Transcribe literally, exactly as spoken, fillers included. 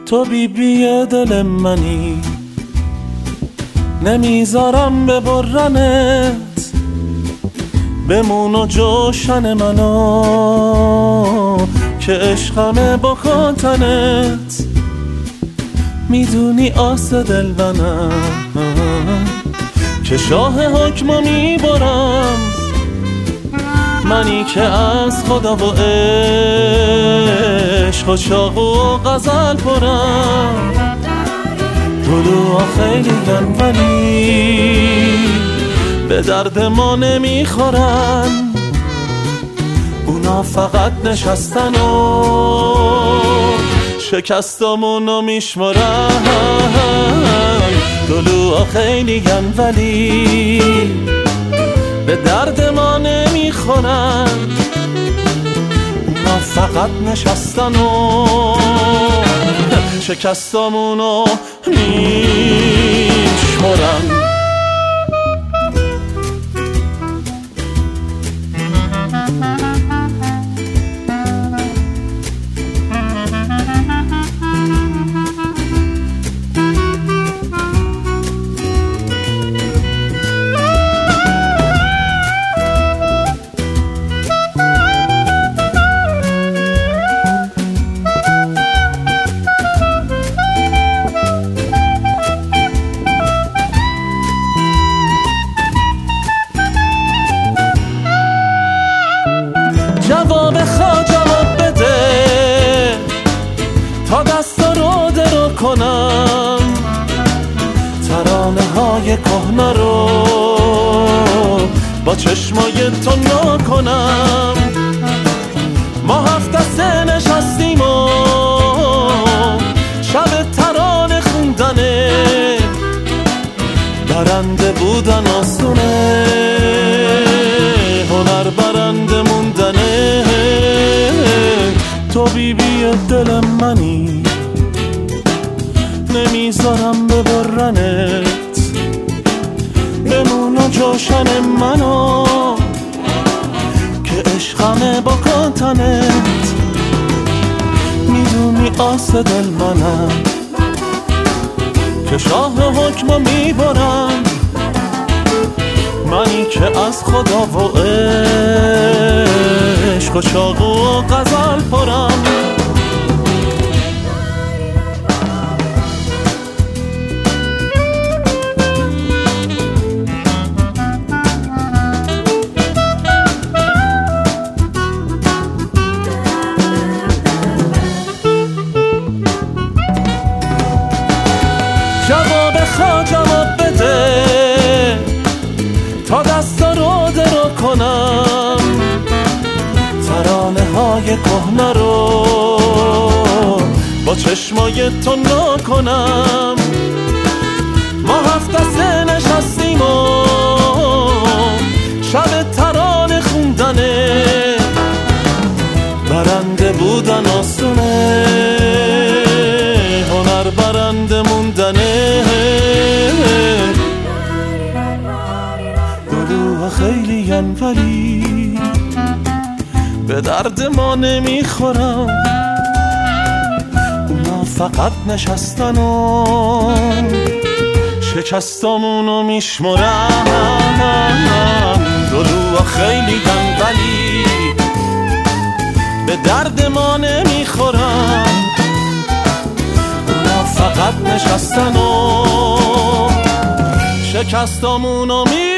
تو بی بی دل منی، نمیذارم ببرنت، بمون و جوشن منو که عشقمه بکن تنت. میدونی آس دل منم که شاه حکمو میبرم، منی که از خدا و عشق و چاقو و غزل پرم. طلوعا خیلی گن ولی به درد ما نمیخورن، اونا فقط نشستن و شکستامونو میشمارن. طلوعا خیلی گن ولی به درد ما نمیخورن، اونا فقط نشستن و شکستامونو میشمارن. جواب خواه جواب بده تا دستا رو درو کنم، ترانه های کهنه رو با چشمای تو نا کنم. ما هفت دسته نشستیم و شب ترانه خوندنه، برنده بودن آسونه، هنر برنده موندنه. تو بی بی دل منی، نمیذارم ببرنت، بمون و جوشن منو که عشقمه بکن تنت. میدونی آس دل منم که شاه حکمو میبرم، منی که از خدا و عشق و چاقو و غزل پرم. جواب خواه جواب بده تا دستا رو درو کنم، ترانه های کهنه رو با چشمای تو نا کنم. ما هفت دسته نشستیم و شب ترانه خوندنه، برنده بودن آسونه، هنر برنده موندنه. دلوها خیلی ین ولی به درد ما نمیخورم، اونا فقط نشستن و شکستامونو میشمرن. دلوها خیلی ین ولی به درد ما نمیخورن، اونا فقط نشستن و شکستامونو می